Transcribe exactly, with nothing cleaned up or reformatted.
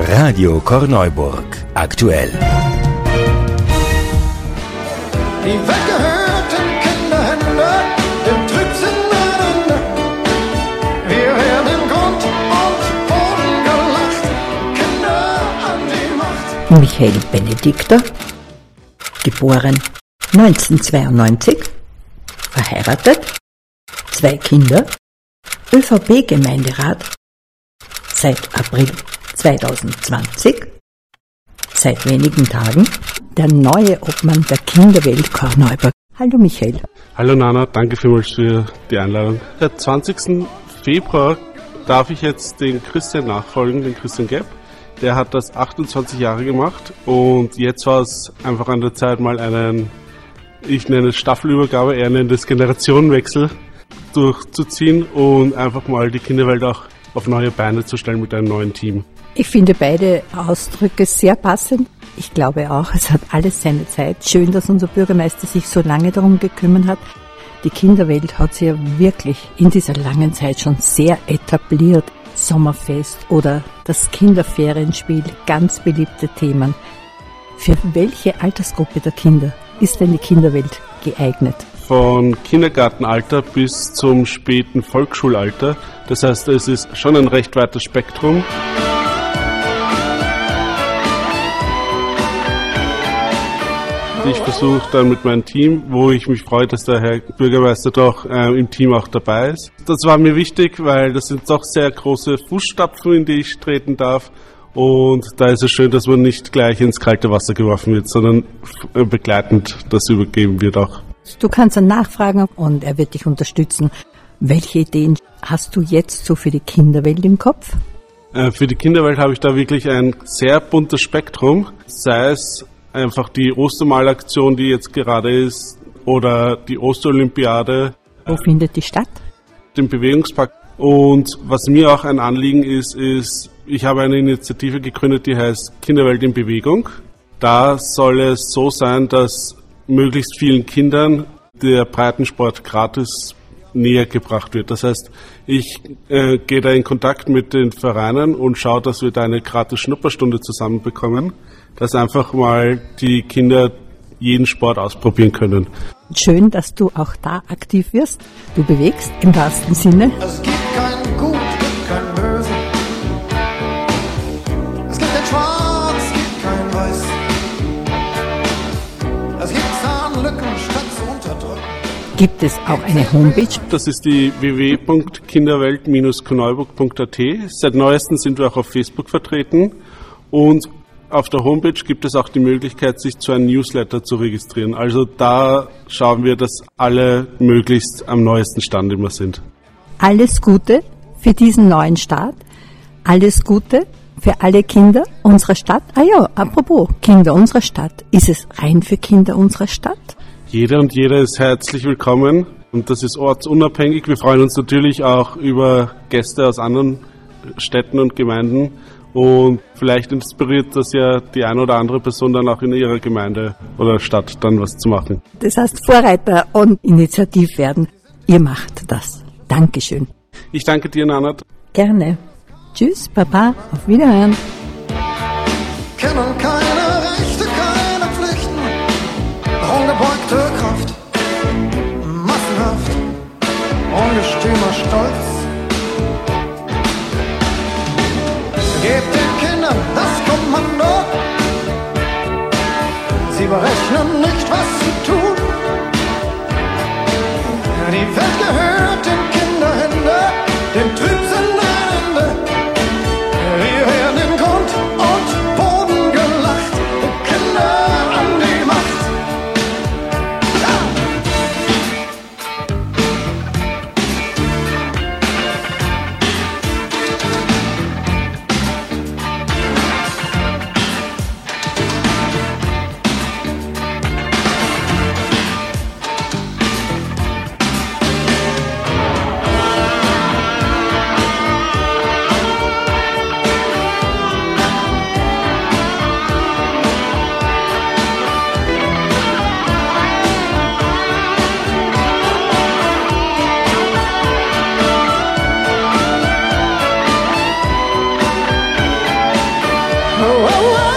Radio Korneuburg. Aktuell. Die weggehörten Kinderhände, dem Trübsinn der Ende. Wir werden Grund und Boden gelacht, Kinder an die Macht. Michael Benedikter, geboren neunzehnhundertzweiundneunzig, verheiratet, zwei Kinder, ÖVP-Gemeinderat, seit April zweitausendzwanzig, seit wenigen Tagen der neue Obmann der Kinderwelt Korneuburg. Hallo Michael. Hallo Nana, danke vielmals für die Einladung. Am zwanzigsten Februar darf ich jetzt den Christian nachfolgen, den Christian Gepp. Der hat das achtundzwanzig Jahre gemacht und jetzt war es einfach an der Zeit, mal einen, ich nenne es Staffelübergabe, er nennt es Generationenwechsel durchzuziehen und einfach mal die Kinderwelt auch auf neue Beine zu stellen mit einem neuen Team. Ich finde beide Ausdrücke sehr passend. Ich glaube auch, es hat alles seine Zeit. Schön, dass unser Bürgermeister sich so lange darum gekümmert hat. Die Kinderwelt hat sich ja wirklich in dieser langen Zeit schon sehr etabliert. Sommerfest oder das Kinderferienspiel, ganz beliebte Themen. Für welche Altersgruppe der Kinder ist denn die Kinderwelt geeignet? Von Kindergartenalter bis zum späten Volksschulalter. Das heißt, es ist schon ein recht weites Spektrum. Ich versuche dann mit meinem Team, wo ich mich freue, dass der Herr Bürgermeister doch äh, im Team auch dabei ist. Das war mir wichtig, weil das sind doch sehr große Fußstapfen, in die ich treten darf. Und da ist es schön, dass man nicht gleich ins kalte Wasser geworfen wird, sondern begleitend das übergeben wird auch. Du kannst dann nachfragen und er wird dich unterstützen. Welche Ideen hast du jetzt so für die Kinderwelt im Kopf? Äh, für die Kinderwelt habe ich da wirklich ein sehr buntes Spektrum, sei es einfach die Ostermalaktion, die jetzt gerade ist, oder die Osterolympiade. Wo findet die statt? Den Bewegungspark. Und was mir auch ein Anliegen ist, ist, ich habe eine Initiative gegründet, die heißt Kinderwelt in Bewegung. Da soll es so sein, dass möglichst vielen Kindern der Breitensport gratis näher gebracht wird. Das heißt, ich äh, gehe da in Kontakt mit den Vereinen und schaue, dass wir da eine gratis Schnupperstunde zusammenbekommen, dass einfach mal die Kinder jeden Sport ausprobieren können. Schön, dass du auch da aktiv wirst. Du bewegst im wahrsten Sinne. Es gibt kein Gut, es gibt kein Böse. Es gibt kein Schwarz, es gibt kein Weiß. Es gibt Zahnlücken statt zu unterdrücken. Gibt es auch eine Homepage? Das ist die w w w punkt kinderwelt Bindestrich korneuburg punkt a t. Seit neuestem sind wir auch auf Facebook vertreten und auf der Homepage gibt es auch die Möglichkeit, sich zu einem Newsletter zu registrieren. Also da schauen wir, dass alle möglichst am neuesten Stand immer sind. Alles Gute für diesen neuen Start. Alles Gute für alle Kinder unserer Stadt. Ah ja, apropos Kinder unserer Stadt. Ist es rein für Kinder unserer Stadt? Jeder und jeder ist herzlich willkommen und das ist ortsunabhängig. Wir freuen uns natürlich auch über Gäste aus anderen Städten und Gemeinden. Und vielleicht inspiriert das ja die eine oder andere Person dann auch in ihrer Gemeinde oder Stadt dann was zu machen. Das heißt Vorreiter und Initiativ werden. Ihr macht das. Dankeschön. Ich danke dir, Nana. Gerne. Tschüss, Papa. Auf Wiederhören. Kennen keine Rechte, keine Pflichten. Ungebeugte Kraft. Massenhaft. Ungestümer Stolz. Gebt den Kindern das Kommando. Sie berechnen nicht, was sie tun. Die Welt gehört den Kinderhände, dem Trübsinn der Ende. Wir werden in Grund und Boden gelacht, Kinder an die Macht. Oh, oh, oh.